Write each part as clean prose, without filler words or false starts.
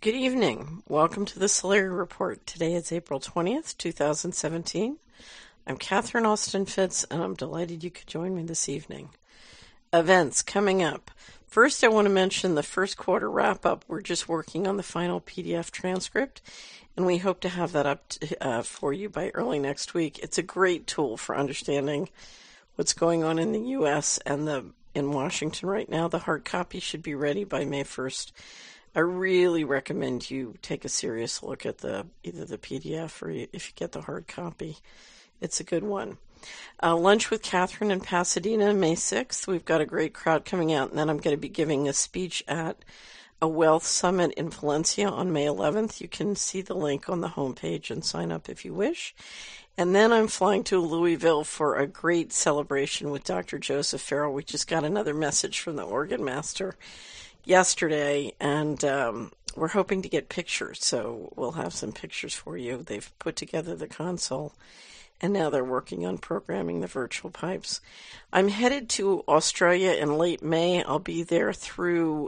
Good evening. Welcome to the Solari Report. Today is April 20th, 2017. I'm Catherine Austin Fitz, and I'm delighted you could join me this evening. Events coming up. First, I want to mention the first quarter wrap-up. We're just working on the final PDF transcript, and we hope to have that up for you by early next week. It's a great tool for understanding what's going on in the U.S. and in Washington right now. The hard copy should be ready by May 1st. I really recommend you take a serious look at either the PDF or if you get the hard copy. It's a good one. Lunch with Catherine in Pasadena, May 6th. We've got a great crowd coming out, and then I'm going to be giving a speech at a wealth summit in Valencia on May 11th. You can see the link on the homepage and sign up if you wish. And then I'm flying to Louisville for a great celebration with Dr. Joseph Farrell. We just got another message from the organ master yesterday, and we're hoping to get pictures, so we'll have some pictures for you. They've put together the console, and now they're working on programming the virtual pipes. I'm headed to Australia in late May. I'll be there through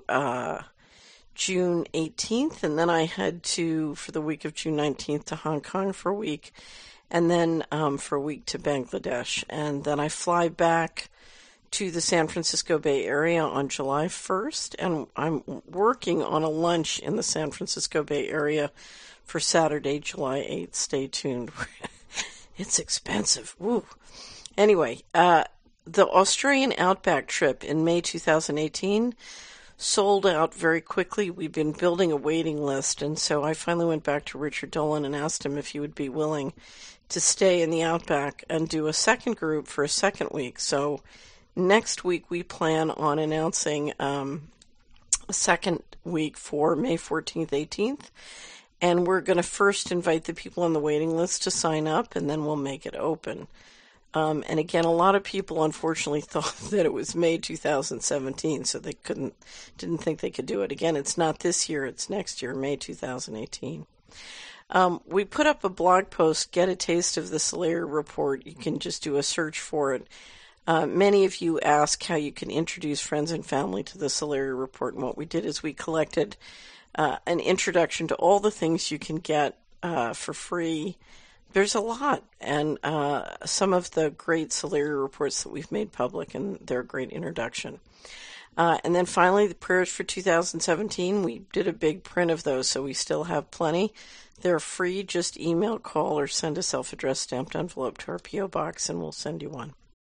June 18th, and then I head for the week of June 19th to Hong Kong for a week, and then for a week to Bangladesh, and then I fly back to the San Francisco Bay Area on July 1st, and I'm working on a lunch in the San Francisco Bay Area for Saturday, July 8th. Stay tuned. It's expensive. Woo. Anyway, the Australian Outback trip in May 2018 sold out very quickly. We've been building a waiting list, and so I finally went back to Richard Dolan and asked him if he would be willing to stay in the Outback and do a second group for a second week. So next week, we plan on announcing a second week for May 14th, 18th, and we're going to first invite the people on the waiting list to sign up, and then we'll make it open. And again, a lot of people unfortunately thought that it was May 2017, so they didn't think they could do it. Again, it's not this year, it's next year, May 2018. We put up a blog post, Get a Taste of the Solari Report. You can just do a search for it. Many of you ask how you can introduce friends and family to the Solari Report, and what we did is we collected an introduction to all the things you can get for free. There's a lot, and some of the great Solari reports that we've made public, and they're a great introduction. And then finally, the prayers for 2017. We did a big print of those, so we still have plenty. They're free. Just email, call, or send a self-addressed stamped envelope to our P.O. box, and we'll send you one.